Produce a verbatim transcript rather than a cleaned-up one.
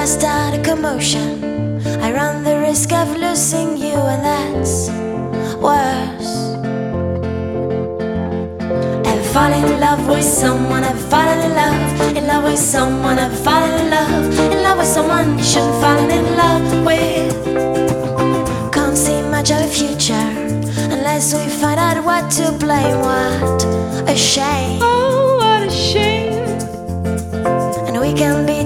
I start a commotion, I run the risk of losing you, and that's worse. And falling in love with someone, I've fallen in love, in love with someone, I've fallen in love, in love with someone you shouldn't fall in love with. Can't see much of a future unless we find out what to blame. What a shame. Oh, what a shame. And we can be